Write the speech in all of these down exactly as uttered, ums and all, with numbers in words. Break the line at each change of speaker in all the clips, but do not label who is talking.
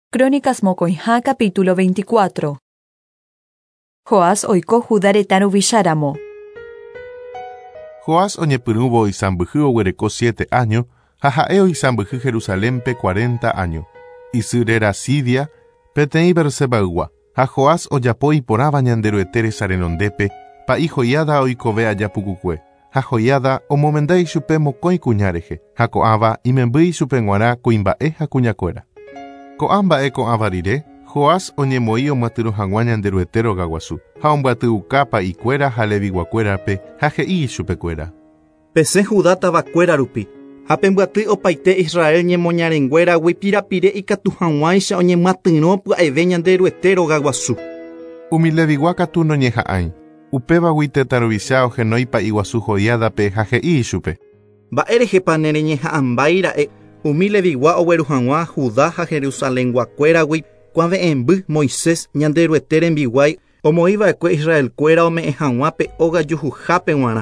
Crónicas Mokoiha capítulo veinticuatro. Joás oiko Judá retãru Visháramo.
Joás oñepyrũvo oisãmbyhy oguereko siete años, ha ha'e oisãmbyhy Jerusalémpe cuarenta años. Isy réra Sidia, peteĩ Berseba'ygua, ha Joás ojapo iporãva ñande ro'etere renondépe, pa'i Joiada oikove ajapukukue, ha Joiada omomenda ichupe mokõi kuña rehe, ha ko'ãva imembýi ichupe g̃uarã kuimba'e ha kuñakuéra. Ko'ã mba'e ko'ãva rire, Joás oñemoĩ omyatyro hag̃ua ñande ro'ete rogaguasu, ha ombyatýuka pa'ikuéra ha leviguakuérape ha he'i ichupekuéra.
Pese Judá tavakuéra rupi, ha pembyatý opaite Israel ñemoñarenguéragui pirapire ikatu hag̃uáicha oñemyatyrõ pya'eve ñande ro'ete rogaguasu.
Umi levigua katu noñeha'ãi, upévagui tetãruvicha ohenói pa'i guasu Joiádape ha he'i ichupe.
Mba'e rehépa ne reñeha'ãmbaira'e umi levigua ogueru hag̃ua Judá ha Jerusalénguakuéragui kuãve'ẽmby Moisés ñande ro'ete rembiguái omoĩva'ekue Israelkuéra ome'ẽ hag̃uápe ogajuhuhápe g̃uarã.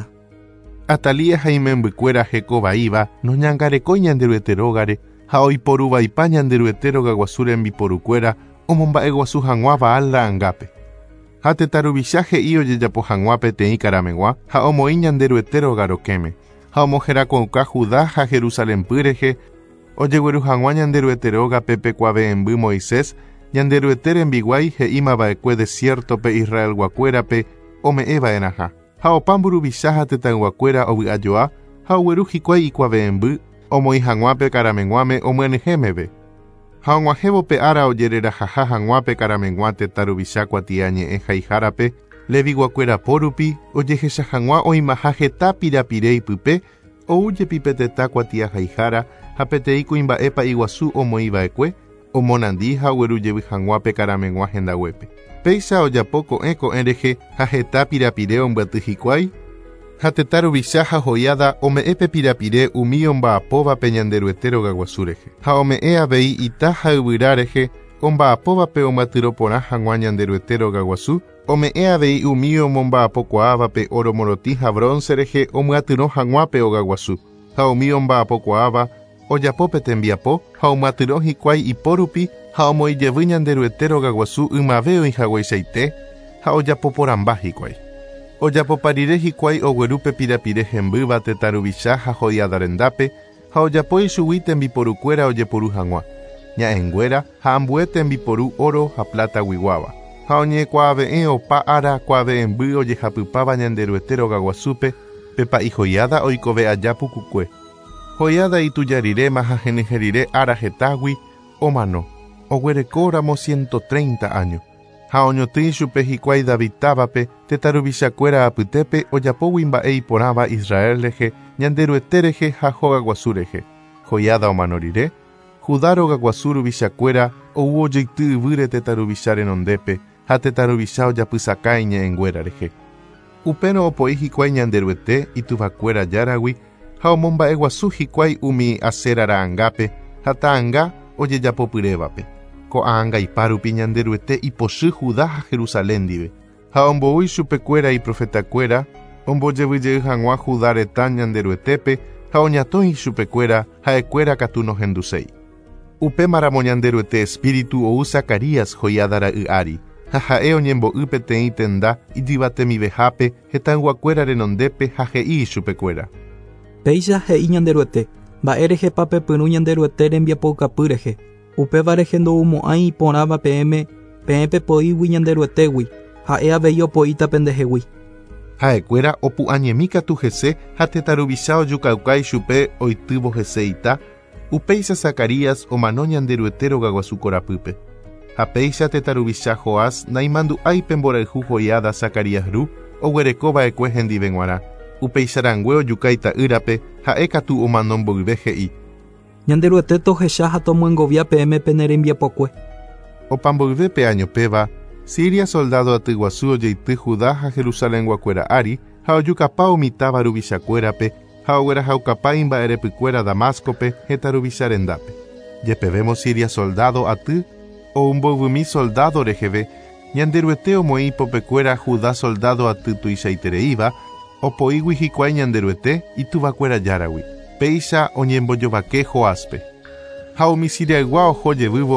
Atalia ha imembykuéra hekovaíva noñangarekói ñande ro'ete rógare ha oiporuvaipa ñande ro'ete rogaguasu rembiporukuéra omomba'eguasu hag̃ua Baal ra'ãngápe. Ha tetãruvicha he'i ojejapo hag̃ua peteĩ karameg̃ua ha omoĩ ñande ro'ete rogarokéme, ha omoherakuãuka Judá ha Jerusalémpy rehe ojegueru hag̃ua ñande ro'ete rógape pekuave'ẽmby Moisés ñande ro'ete rembiguái he'ímava'ekue desiertope Israelguakuérape ome'ẽva'erãha. Ha opa mburuvicha ha tetãyguakuéra ovy'ajoa ha ogueru hikuái ikuave'ẽmby omoĩ hag̃uápe karameg̃uáme omyenyhẽmeve. Ha og̃uahẽvo pe ára ojererahaha hag̃uápe karameg̃uã tetãruvicha kuatia ñe'ẽ haihárape leviguakuéra pórupi ojehecha hag̃ua oĩmaha heta pirapire ipype oújepi pe tetã kuatia haihára ha peteĩ kuimba'e pa'iguasu omoĩva'ekue omonandi ha oguerujevy hag̃uápe karameg̃uã hendaguépe. Péicha ojapo ko'ẽ ko'ẽ rehe ha heta pirapire ombyaty hikuái ha tetãruvicha ha Joiada ome'ẽ pirapire umi omba'apóvape ñande ro'ete rogaguasu rehe ha ome'ẽ avei ita ha yvyra rehe omba'apóvape omyatyro porã hag̃ua ñande ro'ete rogaguasu ome'ẽ avei umi omomba'apokuaávape oro morotĩ ha bronce rehe omyatyro hag̃uápe ogaguasu ha umi omba'apokuaáva ojapo pe tembiapo ha omyatyro hikuái ipórupi ha omoĩjevy ñande ro'ete rogaguasu ymave oĩhaguaichaite ha ojapo porãmba hikuái. Ojapopa rire hikuái oguerúpe pirapire hembýva tetãruvicha ha Joiada rendápe ha ojapo ichugui tembiporukuéra ojeporu hag̃ua ña'ẽnguéra ha ambue tembiporu oro ha plata guiguáva ha oñekuaave'ẽ opa ára kuaave'ẽmby ojehapypáva ñande ro'ete rogaguasúpe pe pa'i Joiada oikove ajapukukue. Joiada itujarirema ha henyherire ára hetágui omano oguerekóramo ciento treinta años ha oñotỹ chupe hikuái David távape tetãruvichakuéra apytépe ojapógui mba'e iporãva Israel rehe ñande ro'ete rehe ha hogaguasu rehe. Joiada omano rire Judá rogaguasu ruvichakuéra ou ojeity yvýre tetãruvicha renondépe ha tetãruvicha ojapysakãi ñe'ẽnguéra rehe. Upérõ opo'i hikuái ñande ro'ete ityvakuéra járagui ha omomba'eguasu hikuái umi Asera ra'ãngápe ha ta'ãnga ojejapopyrévape. Ko'ãnga ipárupi ñande ro'ete ipochy Judá ha Jerusalén ndive ha omboúi chupekuéra iprofetakuéra ombojevyjey hag̃ua Judá retã ñande ro'etépe ha oñatói chupekuéra ha'ekuéra katu nohenduséi. Upémaramo ñande ro'ete espíritu ou Zacarías Joiada ra'y ári ha ha'e oñembo'y peteĩ tenda ijyvatemivehápe hetãnguakuéra renondépe ha he'i chupekuéra.
Péicha he'i ñande ro'ete mba'e rehépa pepyrũ ñande ro'ete rembiapokapy rehe upéva rehe ndoumo'ãi iporãva peẽme peẽ pepoĩgui ñande ro'etégui ha'e avei opo'íta pendehegui.
Ha'ekuéra opu'añemi katu hese ha tetãruvicha ojukaukái chupe oitývo hese ita upéicha Zacarías omano ñande ro'ete rogaguasu korapýpe. Ha péicha tetãruvicha Joás naimandu'ái pemborayhu Joiada Zacarías ru oguerekova'ekue hendive g̃uarã upeicharangue ojuka ita'ýrape ha'e katu omano mboyve he'i.
Ñande ro'ete tohecha ha tomyengovia peẽme pene rembiapokue.
Opa mboyve pe añopéva Siria soldado atyguasu ojeity Judá ha Jerusalénguakuéra ári ha ojukapa umitáva ruvichakuérape ha oguerahaukapa imba'erepykuéra Damascope hetãruvicha rendápe. Jepevemo Siria soldado aty ou mboyvymi soldado reheve ñande ro'ete omoĩ ipopekuéra Judá soldado aty tuichaitereíva opoĩgui hikuái ñande ro'ete ityvakuéra járagui. Péicha oñembojovake Joáspe. Ha umi siriaygua ohojevývo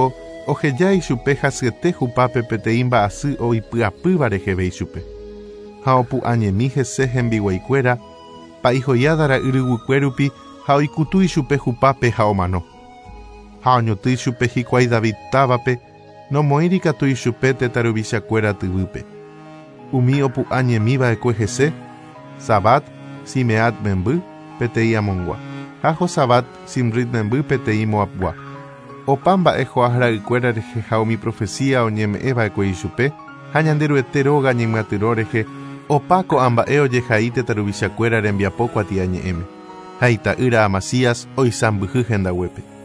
Ojejái chupe hasyete hupápe peteĩ mba'asy oipyapýva reheve ichupe. Ha opu'ãñemi hese hembiguaikuéra pa'ihoiádara yryguikuérupi ha oikutúi chupe hupápe ha omano. Ha oñotýi chupe hikuái David távape nomoĩri katúi chupe tetaruvichakuéra tyvýpe. Umi opu'ãñemiva'ekue hese Sabat Simeat memby peteĩ amongua ha Josabat Simrit memby peteĩ Moabgua. Opa mba'e ho'ahra'ykuéra rehe ha umi profecía oñeme'ẽva'ekue ichupe ha ñande ryete róga ñemyatyrõ rehe opa ko'ã mba'e ojehai tetaruvichakuéra rembiapo kuatiañe'ẽme. Ha ita'ýra Amasías oisãmbyhy hendaguépe.